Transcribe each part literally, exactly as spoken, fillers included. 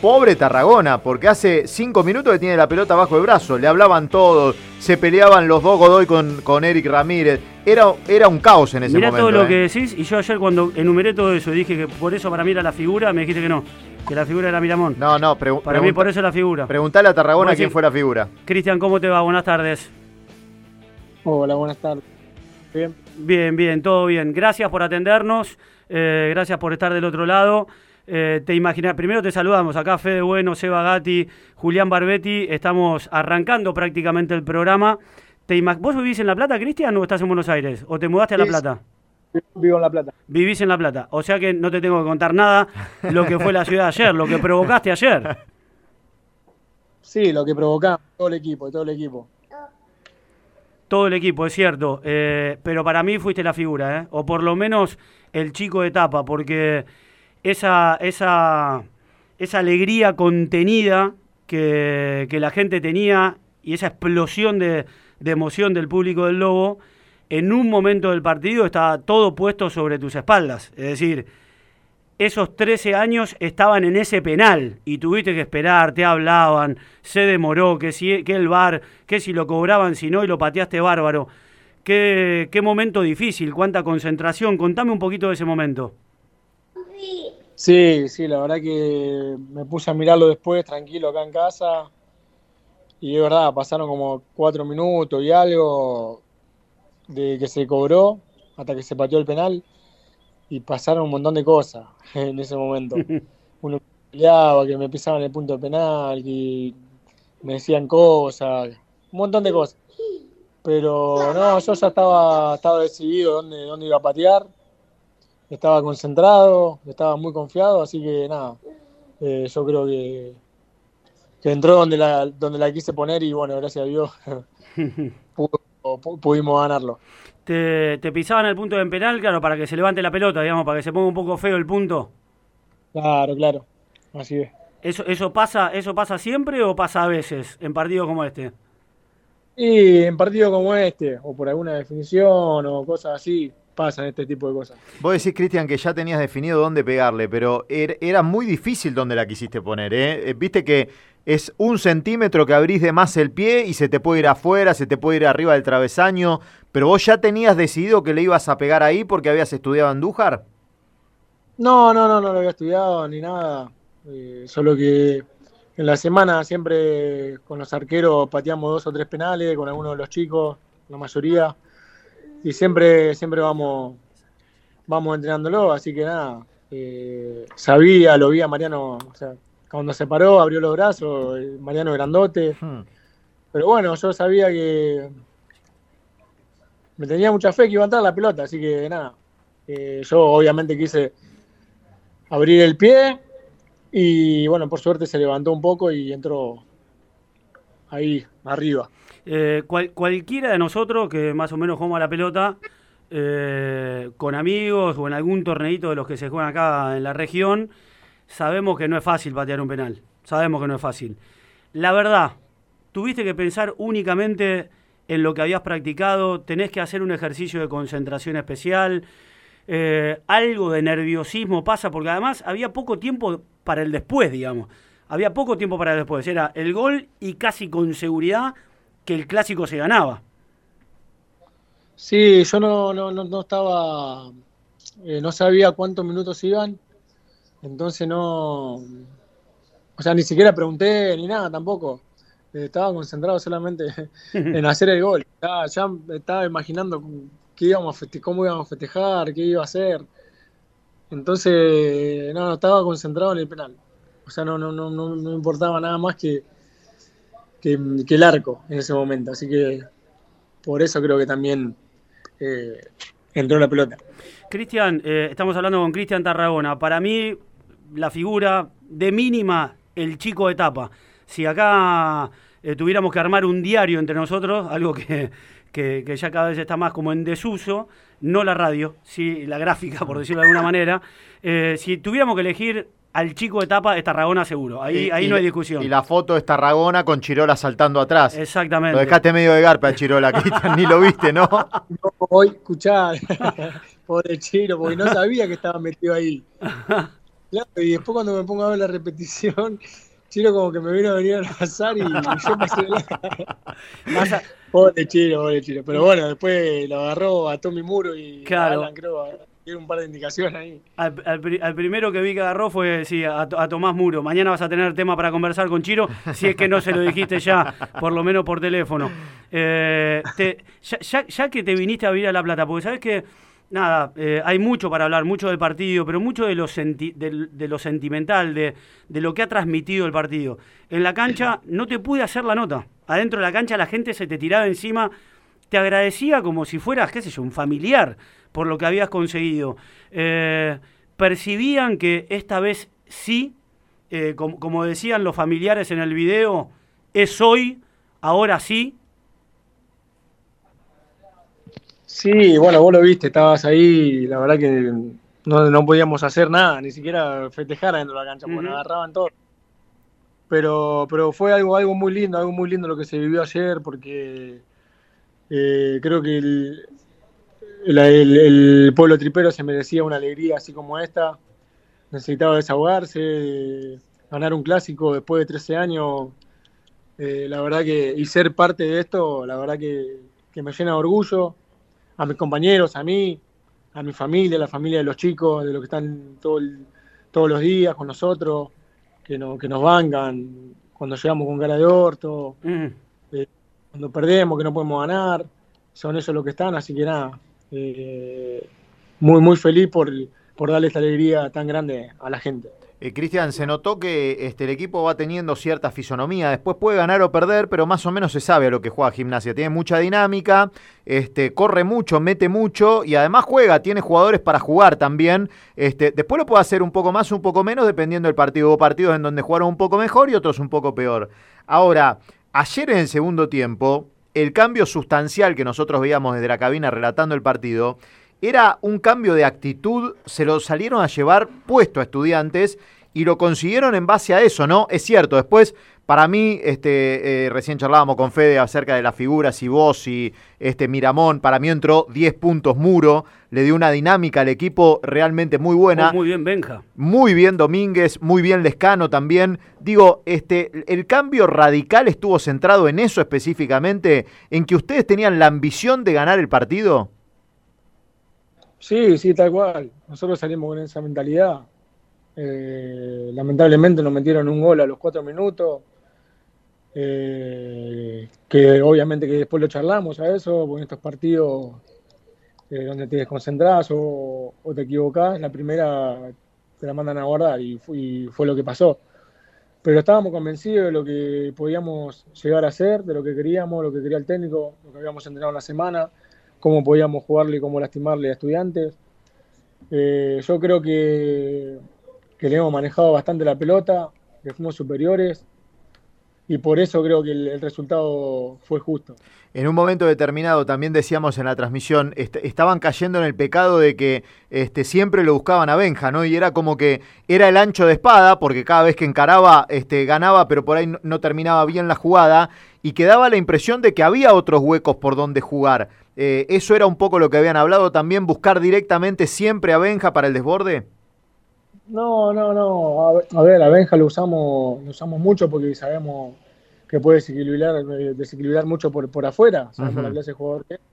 pobre Tarragona, porque hace cinco minutos que tiene la pelota bajo el brazo, le hablaban todos, se peleaban los dos Godoy con, con Eric Ramírez, era, era un caos en ese Mirá momento. Mirá todo ¿eh? lo que decís, y yo ayer cuando enumeré todo eso y dije que por eso para mí era la figura, me dijiste que no, que la figura era Miramón. No, no, pregu- para mí por eso es la figura. Preguntale a Tarragona quién decir, fue la figura. Cristian, ¿cómo te va? Buenas tardes. Hola, buenas tardes. Bien. Bien, bien, todo bien. Gracias por atendernos, eh, gracias por estar del otro lado. Eh, te imaginas, primero te saludamos, acá Fede Bueno, Seba Gatti, Julián Barbetti, estamos arrancando prácticamente el programa. Te ¿Vos vivís en La Plata, Cristian, o estás en Buenos Aires? ¿O te mudaste a La Plata? Vivo en La Plata. Vivís en La Plata, o sea que no te tengo que contar nada lo que fue la ciudad ayer, lo que provocaste ayer. Sí, lo que provocamos, todo el equipo, todo el equipo. Todo el equipo, es cierto, eh, pero para mí fuiste la figura, ¿eh? O por lo menos el chico de tapa, porque esa, esa, esa alegría contenida que, que la gente tenía y esa explosión de, de emoción del público del Lobo, en un momento del partido estaba todo puesto sobre tus espaldas. Es decir, esos trece años estaban en ese penal y tuviste que esperar, te hablaban, se demoró, que, si, que el V A R, que si lo cobraban, si no, y lo pateaste bárbaro. Qué, qué momento difícil, cuánta concentración. Contame un poquito de ese momento. Sí, sí, la verdad que me puse a mirarlo después, tranquilo, acá en casa. Y es verdad, pasaron como cuatro minutos y algo de que se cobró hasta que se pateó el penal. Y pasaron un montón de cosas en ese momento. Uno peleaba, que me pisaban el punto penal, que me decían cosas, un montón de cosas. Pero no, yo ya estaba, estaba decidido dónde, dónde iba a patear. Estaba concentrado, estaba muy confiado, así que nada, eh, yo creo que, que entró donde la, donde la quise poner y bueno, gracias a Dios pudimos ganarlo. Te, te pisaban el punto en penal, claro, para que se levante la pelota, digamos, para que se ponga un poco feo el punto. Claro, claro, así es. ¿Eso, eso pasa, eso pasa siempre o pasa a veces en partidos como este? Y en partidos como este, o por alguna definición o cosas así, pasan este tipo de cosas. Vos decís, Cristian, que ya tenías definido dónde pegarle, pero er, era muy difícil dónde la quisiste poner, ¿eh? Viste que es un centímetro que abrís de más el pie y se te puede ir afuera, se te puede ir arriba del travesaño, pero vos ya tenías decidido que le ibas a pegar ahí porque habías estudiado en Andújar. No, no, no, no lo había estudiado ni nada, eh, solo que en la semana siempre con los arqueros pateamos dos o tres penales, con algunos de los chicos, la mayoría, y siempre, siempre vamos, vamos entrenándolo, así que nada, eh, sabía, lo vi a Mariano, o sea, cuando se paró, abrió los brazos, Mariano grandote, hmm. pero bueno, yo sabía que me tenía mucha fe que iba a entrar la pelota, así que nada, eh, yo obviamente quise abrir el pie y bueno, por suerte se levantó un poco y entró ahí, arriba. Eh, cual, cualquiera de nosotros que más o menos jugamos a la pelota, eh, con amigos o en algún torneito de los que se juegan acá en la región, sabemos que no es fácil patear un penal. Sabemos que no es fácil. La verdad, tuviste que pensar únicamente en lo que habías practicado, tenés que hacer un ejercicio de concentración especial, eh, algo de nerviosismo pasa, porque además había poco tiempo para el después, digamos. Había poco tiempo para el después. Era el gol y casi con seguridad que el clásico se ganaba. Sí, yo no, no, no, no estaba, eh, no sabía cuántos minutos iban, entonces no, o sea, ni siquiera pregunté ni nada tampoco. Eh, estaba concentrado solamente en hacer el gol. Ya, ya estaba imaginando qué íbamos a festejar, cómo íbamos a festejar, qué iba a hacer. Entonces, no, no estaba concentrado en el penal. O sea, no, no, no, no, no importaba nada más que, que, que el arco en ese momento. Así que por eso creo que también eh, entró la pelota. Cristian, eh, estamos hablando con Cristian Tarragona. Para mí, la figura de mínima, el chico de tapa. Si acá eh, tuviéramos que armar un diario entre nosotros, algo que, que, que ya cada vez está más como en desuso, no la radio, sí la gráfica, por decirlo de alguna manera, eh, si tuviéramos que elegir al chico de tapa, es Tarragona seguro, ahí, y, ahí y, no hay discusión. Y la foto es Tarragona con Chirola saltando atrás. Exactamente. Lo dejaste medio de garpa a Chirola, Cristian, ni lo viste, ¿no? No, hoy, escuchá, pobre Chiro, porque no sabía que estaba metido ahí. Claro, y después cuando me pongo a ver la repetición, Chiro como que me vino a venir a abrazar y, y yo pasé la... Pasa, Pobre Chiro, pobre Chiro. Pero bueno, después lo agarró a Tommy Muro y a claro, Alan, creo, tiene un par de indicaciones ahí. al, al pri- al primero que vi que agarró fue sí, a, a Tomás Muro. Mañana vas a tener tema para conversar con Chiro, si es que no se lo dijiste ya, por lo menos por teléfono. Eh, te- ya, ya- ya que te viniste a vivir a La Plata, porque sabes que, nada, eh, hay mucho para hablar, mucho del partido, pero mucho de lo, senti- del- de lo sentimental, de, de lo que ha transmitido el partido. En la cancha no te pude hacer la nota. Adentro de la cancha la gente se te tiraba encima, te agradecía como si fueras, qué sé yo, un familiar por lo que habías conseguido. Eh, percibían que esta vez sí, eh, com- como decían los familiares en el video, es hoy, ahora sí. Sí, bueno, vos lo viste, estabas ahí y la verdad que no, no podíamos hacer nada, ni siquiera festejar adentro de la cancha, porque nos Ujú. agarraban todo. Pero, pero fue algo, algo muy lindo, algo muy lindo lo que se vivió ayer, porque eh, creo que el, el, el- el pueblo tripero se merecía una alegría así como esta. Necesitaba desahogarse, ganar un clásico después de trece años. Eh, la verdad que, y ser parte de esto, la verdad que, que me llena de orgullo. A mis compañeros, a mí, a mi familia, a la familia de los chicos, de los que están todo el- todos los días con nosotros, que, no, que nos bancan cuando llegamos con cara de orto, Mm. eh, cuando perdemos, que no podemos ganar, son ellos los que están, así que nada, eh, muy, muy feliz por, por darle esta alegría tan grande a la gente. Eh, Cristian, se notó que este, el equipo va teniendo cierta fisonomía. Después puede ganar o perder, pero más o menos se sabe a lo que juega Gimnasia. Tiene mucha dinámica, este, corre mucho, mete mucho y además juega. Tiene jugadores para jugar también. Este, después lo puede hacer un poco más, un poco menos, dependiendo del partido. Hubo partidos en donde jugaron un poco mejor y otros un poco peor. Ahora, ayer en el segundo tiempo, el cambio sustancial que nosotros veíamos desde la cabina relatando el partido era un cambio de actitud, se lo salieron a llevar puesto a Estudiantes y lo consiguieron en base a eso, ¿no? Es cierto, después, para mí, este, eh, recién charlábamos con Fede acerca de las figuras y vos y este, Miramón, para mí entró diez puntos Muro, le dio una dinámica al equipo realmente muy buena. Oh, muy bien, Benja. Muy bien Domínguez, muy bien Lescano también. Digo, este, el cambio radical estuvo centrado en eso específicamente, en que ustedes tenían la ambición de ganar el partido. Sí, sí, tal cual. Nosotros salimos con esa mentalidad. Eh, lamentablemente nos metieron un gol a los cuatro minutos, eh, que obviamente que después lo charlamos a eso, porque en estos partidos eh, donde te desconcentrás o, o te equivocás, la primera te la mandan a guardar y, fu- y fue lo que pasó. Pero estábamos convencidos de lo que podíamos llegar a hacer, de lo que queríamos, lo que quería el técnico, lo que habíamos entrenado en la semana, cómo podíamos jugarle y cómo lastimarle a Estudiantes. Eh, yo creo que, que le hemos manejado bastante la pelota, que fuimos superiores y por eso creo que el, el resultado fue justo. En un momento determinado, también decíamos en la transmisión, est- estaban cayendo en el pecado de que este, siempre lo buscaban a Benja, ¿no? Y era como que era el ancho de espada, porque cada vez que encaraba, este, ganaba, pero por ahí no, no terminaba bien la jugada, y quedaba la impresión de que había otros huecos por donde jugar. Eh, ¿Eso era un poco lo que habían hablado también, buscar directamente siempre a Benja para el desborde? No, no, no. A ver, a ver, a Benja lo usamos, lo usamos mucho porque sabemos que puede desequilibrar, eh, desequilibrar mucho por, por afuera, sabemos la Ujú. clase de jugador que es,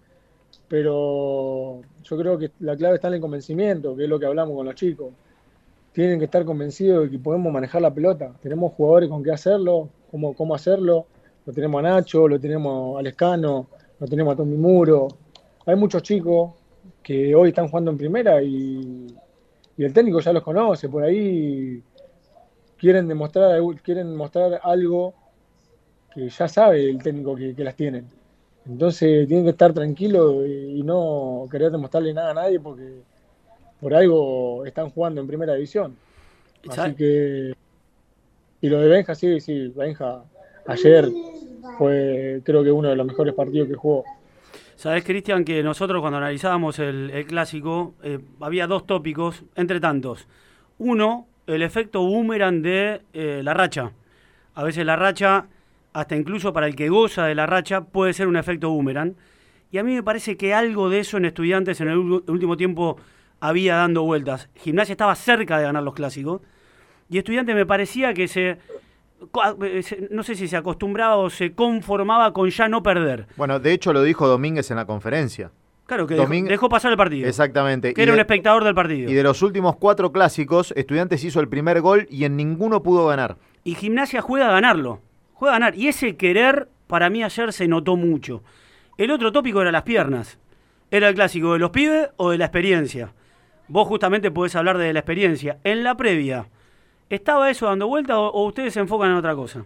pero yo creo que la clave está en el convencimiento, que es lo que hablamos con los chicos. Tienen que estar convencidos de que podemos manejar la pelota. Tenemos jugadores con qué hacerlo, cómo, cómo hacerlo. Lo tenemos a Nacho, lo tenemos a Lescano, lo tenemos a Tommy Muro. Hay muchos chicos que hoy están jugando en primera y, y el técnico ya los conoce. Por ahí quieren demostrar, quieren mostrar algo que ya sabe el técnico que, que las tienen. Entonces tienen que estar tranquilos y, y no querer demostrarle nada a nadie porque por algo están jugando en primera división. Así ¿Sabes? que, y lo de Benja, sí, sí, Benja ayer fue creo que uno de los mejores partidos que jugó. Sabés, Cristian, que nosotros cuando analizábamos el, el clásico, eh, había dos tópicos, entre tantos. Uno, el efecto boomerang de eh, la racha. A veces la racha, hasta incluso para el que goza de la racha, puede ser un efecto boomerang. Y a mí me parece que algo de eso en Estudiantes en el ul- último tiempo había dando vueltas. Gimnasia estaba cerca de ganar los clásicos y Estudiantes me parecía que se, no sé si se acostumbraba o se conformaba con ya no perder. Bueno, de hecho lo dijo Domínguez en la conferencia. Claro, que Domínguez, dejó, dejó pasar el partido. Exactamente. Que era de, un espectador del partido. Y de los últimos cuatro clásicos, Estudiantes hizo el primer gol y en ninguno pudo ganar. Y Gimnasia juega a ganarlo. Juega a ganar. Y ese querer, para mí ayer se notó mucho. El otro tópico era las piernas. ¿Era el clásico de los pibes o de la experiencia? Vos justamente podés hablar de la experiencia. En la previa, ¿estaba eso dando vuelta o, o ustedes se enfocan en otra cosa?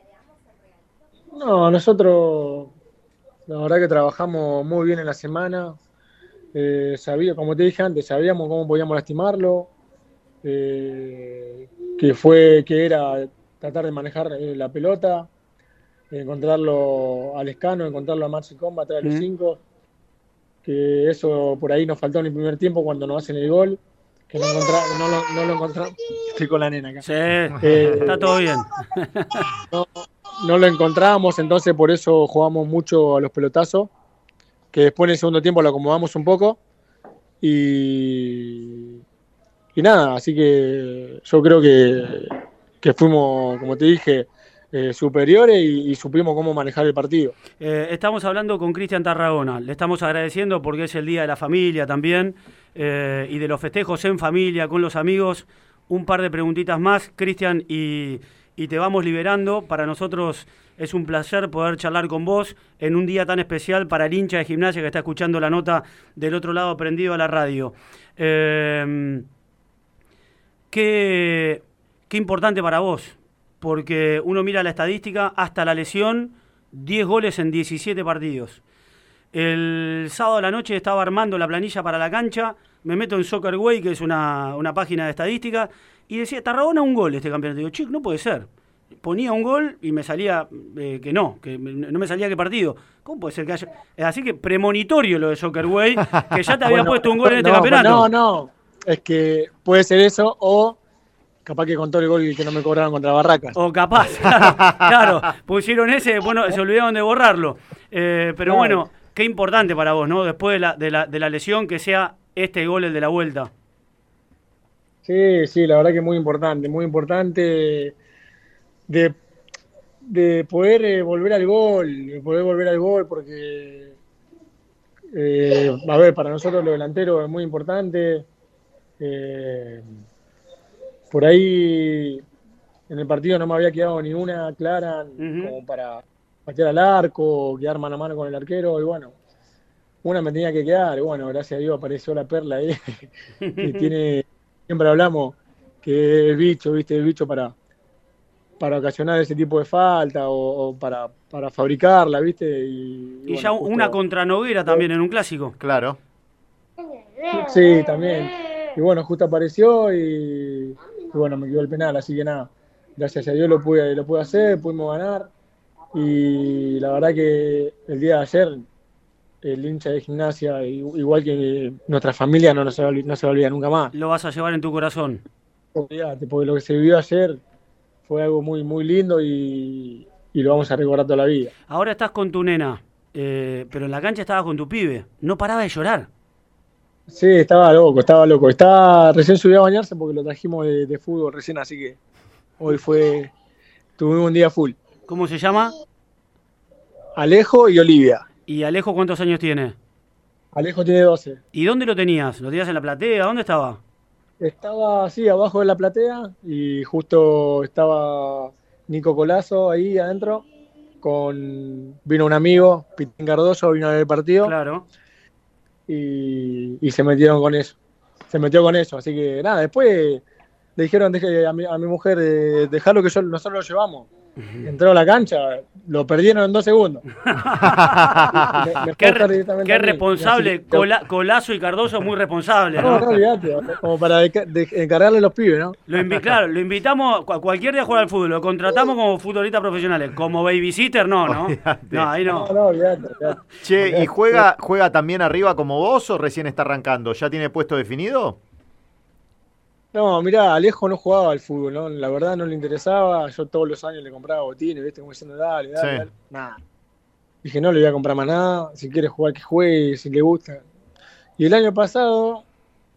No, nosotros... La verdad que trabajamos muy bien en la semana, eh, sabía, como te dije antes, sabíamos cómo podíamos lastimarlo, eh, que fue, que era tratar de manejar eh, la pelota, encontrarlo a Lescano, encontrarlo a Maxi Comba atrás de los cinco, que eso por ahí nos faltó en el primer tiempo cuando nos hacen el gol, que no, encontra, no, lo, no lo encontramos. Estoy con la nena acá. Sí, eh, está todo bien. No, no lo encontrábamos, entonces por eso jugamos mucho a los pelotazos, que después en el segundo tiempo lo acomodamos un poco y, y nada, así que yo creo que, que fuimos, como te dije, eh, superiores y, y supimos cómo manejar el partido. Eh, estamos hablando con Cristian Tarragona, le estamos agradeciendo porque es el Día de la Familia también eh, y de los festejos en familia, con los amigos. Un par de preguntitas más, Cristian, y... y te vamos liberando. Para nosotros es un placer poder charlar con vos en un día tan especial para el hincha de Gimnasia que está escuchando la nota del otro lado prendido a la radio. Eh, qué, qué importante para vos, porque uno mira la estadística, hasta la lesión, diez goles en diecisiete partidos. El sábado a la noche estaba armando la planilla para la cancha, me meto en Soccerway, que es una, una página de estadística, y decía, Tarragona un gol este campeonato. Digo, chico, no puede ser. Ponía un gol y me salía eh, que no, que no me salía qué partido. ¿Cómo puede ser que haya...? Así que premonitorio lo de Soccerway, que ya te había bueno, puesto un gol en este no, campeonato. No, no, es que puede ser eso o capaz que contó el gol que no me cobraron contra Barracas. O capaz, claro, claro, pusieron ese, bueno, se olvidaron de borrarlo. Eh, pero claro. Bueno, qué importante para vos, ¿no? Después de la, de la, de la lesión, que sea este gol el de la vuelta. Sí, sí, la verdad que muy importante, muy importante de, de poder eh, volver al gol, de poder volver al gol, porque, eh, a ver, para nosotros los delanteros es muy importante. Eh, por ahí en el partido no me había quedado ni una clara uh-huh. como para patear al arco, quedar mano a mano con el arquero, y bueno, una me tenía que quedar, y bueno, gracias a Dios apareció la perla ahí, que tiene... Siempre hablamos que el bicho, ¿viste? El bicho para, para ocasionar ese tipo de falta o, o para, para fabricarla, ¿viste? Y, y, y bueno, ya justo... una contra Noguera también en un clásico. Claro. Sí, también. Y bueno, justo apareció y, y bueno, me quedó el penal, así que nada. Gracias a Dios lo pude, lo pude hacer, pudimos ganar. Y la verdad que el día de ayer... el hincha de Gimnasia, igual que nuestra familia, no, no, se va, no se va a olvidar nunca más. Lo vas a llevar en tu corazón. Olvídate, porque lo que se vivió ayer fue algo muy, muy lindo y, y lo vamos a recordar toda la vida. Ahora estás con tu nena, eh, pero en la cancha estabas con tu pibe. No paraba de llorar. Sí, estaba loco, estaba loco. Estaba recién subió a bañarse porque lo trajimos de, de fútbol recién, así que hoy fue, tuvimos un día full. ¿Cómo se llama? Alejo y Olivia. ¿Y Alejo cuántos años tiene? Alejo tiene doce. ¿Y dónde lo tenías? ¿Lo tenías en la platea? ¿Dónde estaba? Estaba así, abajo de la platea, y justo estaba Nico Colazo ahí adentro, con vino un amigo, Pitín Cardoso, vino a ver el partido. Claro. Y, y se metieron con eso. Se metió con eso, así que nada, después le dijeron deje, a, mi, a mi mujer, de, dejarlo que yo, nosotros lo llevamos. Entró a la cancha, lo perdieron en dos segundos. me, me qué re, qué responsable, Cola, Colazo y Cardoso, muy responsable. No, no, no olvidate, como para de, de, encargarle a los pibes, ¿no? Lo invi claro, lo invitamos cualquier día a jugar al fútbol, lo contratamos como futbolistas profesionales, como babysitter, no, ¿no? No, ahí no. No, no, olvidate, olvidate. Che, olvidate. ¿y juega, juega también arriba como vos o recién está arrancando? ¿Ya tiene puesto definido? No, mirá, Alejo no jugaba al fútbol, ¿no? La verdad no le interesaba. Yo todos los años le compraba botines, ¿viste? Como diciendo, dale, dale, sí. dale. Nada. Dije, no le voy a comprar más nada. Si quiere jugar, que juegue, si le gusta. Y el año pasado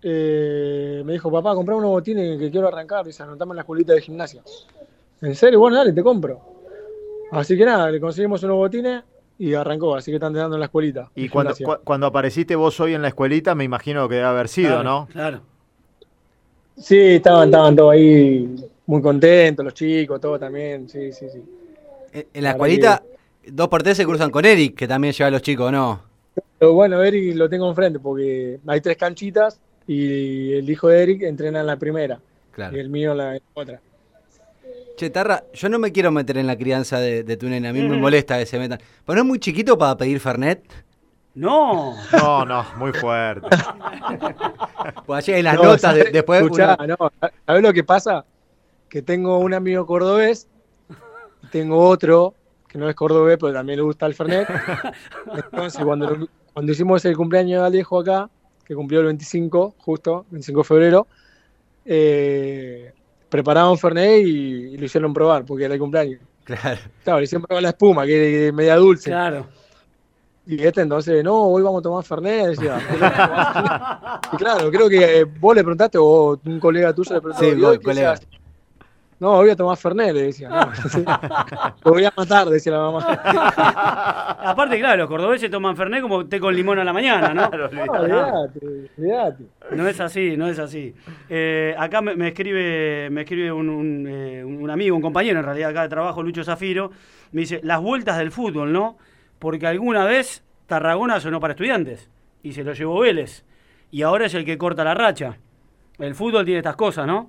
eh, me dijo, papá, comprá unos botines que quiero arrancar, y se anotamos en la escuelita de gimnasia. ¿En serio? Bueno, dale, te compro. Así que nada, le conseguimos unos botines y arrancó, así que están dando en la escuelita. Y cuando, cu cuando apareciste vos hoy en la escuelita, me imagino que debe haber sido, claro, ¿no? Claro. Sí, estaban, estaban todos ahí muy contentos, los chicos, todo también, sí, sí, sí. En, en la, la escuelita, que... dos por tres se cruzan con Eric, que también lleva a los chicos, ¿no? Pero bueno, Eric lo tengo enfrente porque hay tres canchitas y el hijo de Eric entrena en la primera, claro, y el mío en la otra. Che, Tarra, yo no me quiero meter en la crianza de, de tu nena, a mí mm. me molesta que se metan. ¿Pero no es muy chiquito para pedir Fernet? No. No, no, muy fuerte. Pues allí en las no, notas, ¿sabes? De, después... Escuchá, uno... no, ¿sabés lo que pasa? Que tengo un amigo cordobés, tengo otro que no es cordobés, pero también le gusta el Fernet. Entonces, cuando, cuando hicimos el cumpleaños de Alejo acá, que cumplió el veinticinco, justo, veinticinco de febrero, eh... preparaban Fernet y, y lo hicieron probar, porque era el cumpleaños. Claro. Claro, le hicieron probar la espuma, que es media dulce. Claro. Y este entonces, no, hoy vamos a tomar Fernet, decía. Y claro, creo que vos le preguntaste, o un colega tuyo le preguntó. Sí, voy, colega. Decía, no, voy a tomar Fernet, le decía. No, lo voy a matar, decía la mamá. Aparte, claro, los cordobeses toman Fernet como té con limón a la mañana, ¿no? No, olvidate, olvidate. No es así, no es así. Eh, acá me, me escribe me escribe un, un, eh, un amigo, un compañero en realidad acá de trabajo, Lucho Zafiro, me dice, las vueltas del fútbol, ¿no? Porque alguna vez Tarragona sonó para Estudiantes y se lo llevó Vélez. Y ahora es el que corta la racha. El fútbol tiene estas cosas, ¿no?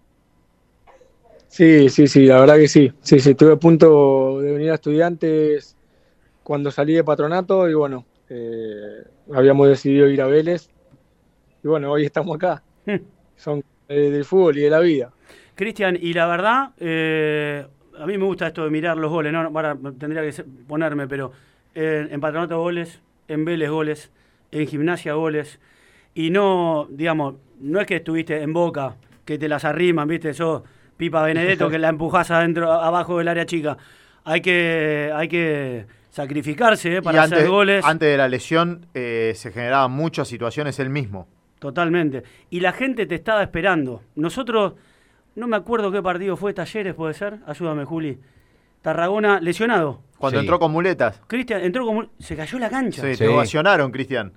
Sí, sí, sí, la verdad que sí. Sí, sí, estuve a punto de venir a Estudiantes cuando salí de Patronato y bueno, eh, habíamos decidido ir a Vélez. Y bueno, hoy estamos acá. Hmm. Son eh, del fútbol y de la vida. Cristian, y la verdad, eh, a mí me gusta esto de mirar los goles, ¿no? Ahora tendría que ponerme, pero eh, en Patronato goles, en Vélez goles, en Gimnasia goles. Y no, digamos, no es que estuviste en Boca, que te las arriman, ¿viste? Sos Pipa Benedetto, que la empujás adentro, abajo del área chica. Hay que, hay que sacrificarse ¿eh? para antes, hacer goles. Antes de la lesión eh, se generaban muchas situaciones él mismo. Totalmente. Y la gente te estaba esperando. Nosotros, no me acuerdo qué partido fue, Talleres, ¿puede ser? Ayúdame, Juli. Tarragona, lesionado. Cuando sí. entró con muletas. Cristian, entró con muletas. Se cayó la cancha. Sí, sí. Te ovacionaron, Cristian.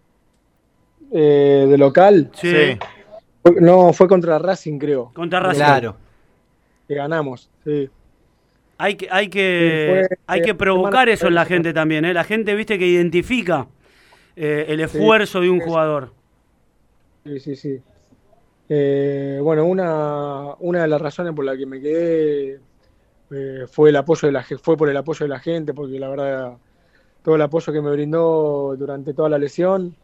Eh, ¿De local? Sí. sí. No, fue contra Racing, creo. Contra Racing. Claro. Que ganamos, sí. Hay que, hay que, sí, fue, hay que provocar eso en la gente también, ¿eh? La gente, viste, que identifica eh, el esfuerzo sí, de un sí, jugador. Sí, sí, sí. Eh, bueno, una, una de las razones por la que me quedé eh, fue el apoyo de la fue por el apoyo de la gente, porque la verdad todo el apoyo que me brindó durante toda la lesión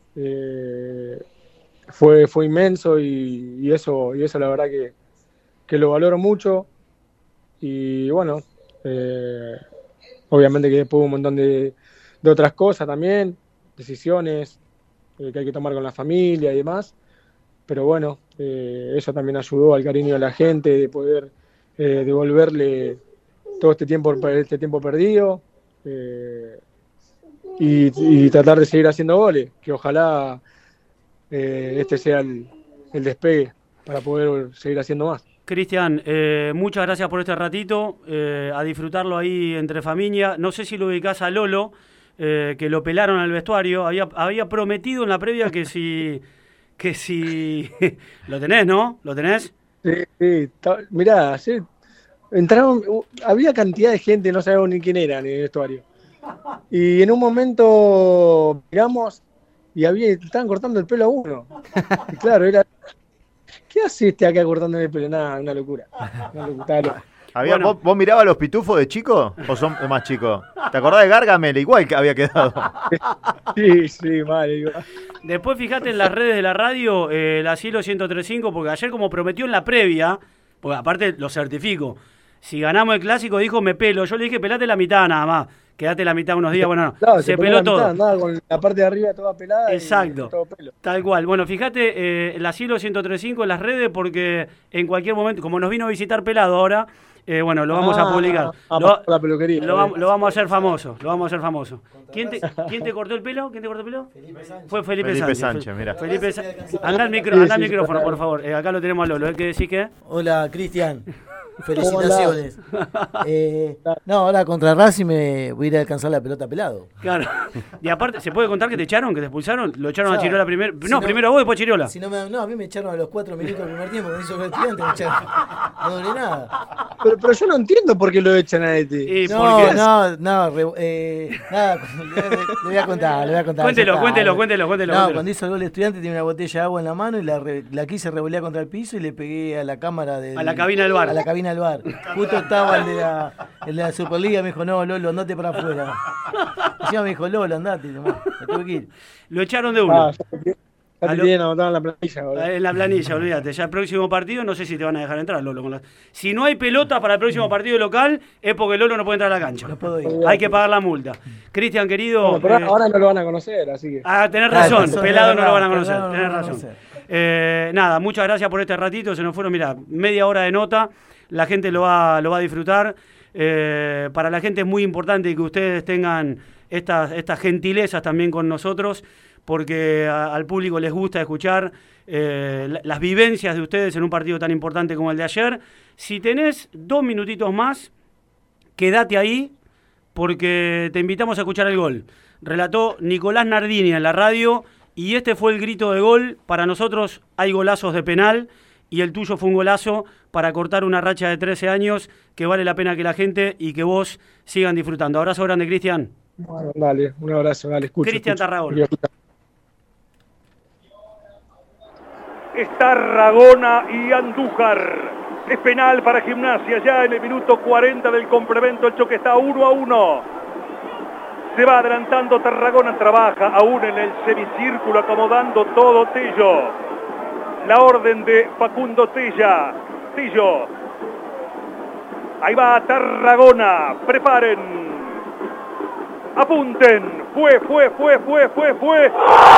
eh, fue, fue inmenso y, y eso, y eso la verdad que, que lo valoro mucho. Y bueno, eh, obviamente que después un montón de, de otras cosas también, decisiones eh, que hay que tomar con la familia y demás, pero bueno, eh, eso también ayudó al cariño de la gente, de poder eh, devolverle todo este tiempo, este tiempo perdido eh, y, y tratar de seguir haciendo goles, que ojalá eh, este sea el, el despegue para poder seguir haciendo más. Cristian, eh, muchas gracias por este ratito, eh, a disfrutarlo ahí entre familia. No sé si lo ubicás a Lolo, eh, que lo pelaron al vestuario. Había, había prometido en la previa que si... que si... ¿Lo tenés, no? ¿Lo tenés? Sí, sí. Mirá, sí, entraron, había cantidad de gente, no sabíamos ni quién era en el vestuario. Y en un momento miramos y había, estaban cortando el pelo a uno. Y claro, era... ¿Qué haces este acá cortando el pelo? Nada, una locura. Una locura. ¿Había, bueno. ¿vos, ¿Vos mirabas los pitufos de chico o son más chicos? ¿Te acordás de Gargamel? Igual que había quedado. Sí, sí, mal. Igual. Después fijate en las redes de la radio, eh, la Cielo ciento tres punto cinco, porque ayer como prometió en la previa, porque aparte lo certifico, Si ganamos el clásico, dijo, me pelo. Yo le dije, pelate la mitad nada más. Quédate la mitad unos días. Bueno, no, Claro, se peló peló la todo. mitad, andaba con la parte de arriba toda pelada. Exacto. Y todo pelo. Tal cual. Bueno, fíjate, eh, la Cielo ciento tres punto cinco en las redes porque en cualquier momento, como nos vino a visitar Pelado ahora, eh, bueno, lo vamos Ah, a publicar. ah, lo, la peluquería. lo, vam- lo vamos a hacer famoso. Lo vamos a hacer famoso. ¿Quién te, ¿Quién te cortó el pelo? ¿Quién te cortó el pelo? Felipe Sánchez. Fue Felipe, Felipe Sánchez. Sánchez, mira. Felipe Sa- Anda al, micro, Sí, anda al sí, micrófono, sí. por favor. Eh, acá lo tenemos a Lolo. ¿Eh? ¿Qué decís que? Hola, Cristian. Felicitaciones. Eh, no, ahora contra Racing me voy a ir a alcanzar la pelota pelado. Claro. Y aparte, ¿se puede contar que te echaron, que te expulsaron? ¿Lo echaron O sea, a Chirola primero? si No, no- primero a vos, después a Chirola. Si no, me, no, a mí me echaron a los cuatro minutos del primer tiempo, cuando hizo el estudiante me echaron. No doble nada. Pero, pero yo no entiendo por qué lo echan a este. Y No, porque- no, no, re- eh, nada, le, le- le voy a contar, le voy a contar. Cuéntelo, ya está. cuéntelo, cuéntelo, cuéntelo, No, cuéntelo. cuando hizo el gol el estudiante tenía una botella de agua en la mano y la, re- la quise revolear contra el piso y le pegué a la cámara del, A la cabina del bar. A la cabina del bar. Justo estaba el de la, el de la Superliga, me dijo, no, Lolo, andate para afuera. Encima me dijo, Lolo, andate, nomás, me tuve que ir. Lo echaron de uno. Ah, ya te, ya A te lo- tienen anotado en la planilla, boludo. En la planilla, olvídate. Ya el próximo partido no sé si te van a dejar entrar, Lolo. Con la- Si no hay pelota para el próximo partido local, es porque Lolo no puede entrar a la cancha. No puedo ir. Hay que pagar la multa. Cristian, querido. Bueno, pero eh, ahora no lo van a conocer, así que. Ah, tenés Claro, razón, eso es pelado no verdad, lo van a conocer, pelado no lo tenés van a razón. conocer. Eh, nada, muchas gracias por este ratito, se nos fueron, mira, media hora de nota, la gente lo va, lo va a disfrutar. Eh, para la gente es muy importante que ustedes tengan estas, estas gentilezas también con nosotros, porque a- al público les gusta escuchar eh, la- las vivencias de ustedes en un partido tan importante como el de ayer. Si tenés dos minutitos más, quédate ahí, porque te invitamos a escuchar el gol. Relató Nicolás Nardini en la radio y este fue el grito de gol. Para nosotros hay golazos de penal y el tuyo fue un golazo para cortar una racha de trece años que vale la pena que la gente y que vos sigan disfrutando. Abrazo grande, Cristian. Bueno, dale, un abrazo, dale, escucha. Cristian escucha. Tarragona. Es Tarragona y Andújar. Es penal para Gimnasia ya en el minuto cuarenta del complemento. El choque está uno a uno. Se va adelantando Tarragona, trabaja aún en el semicírculo acomodando todo Tello. La orden de Facundo Tella. Tello. Ahí va Tarragona. Preparen. Apunten. Fue, fue, fue, fue, fue, fue.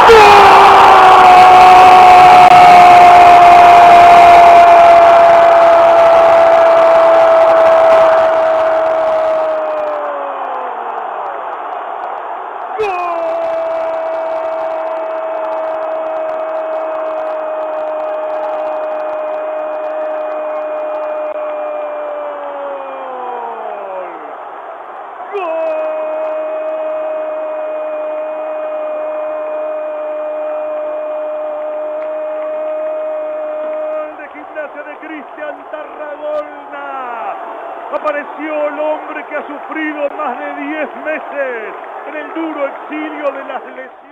Cristian Tarragona. Apareció el hombre que ha sufrido más de diez meses en el duro exilio de las lesiones.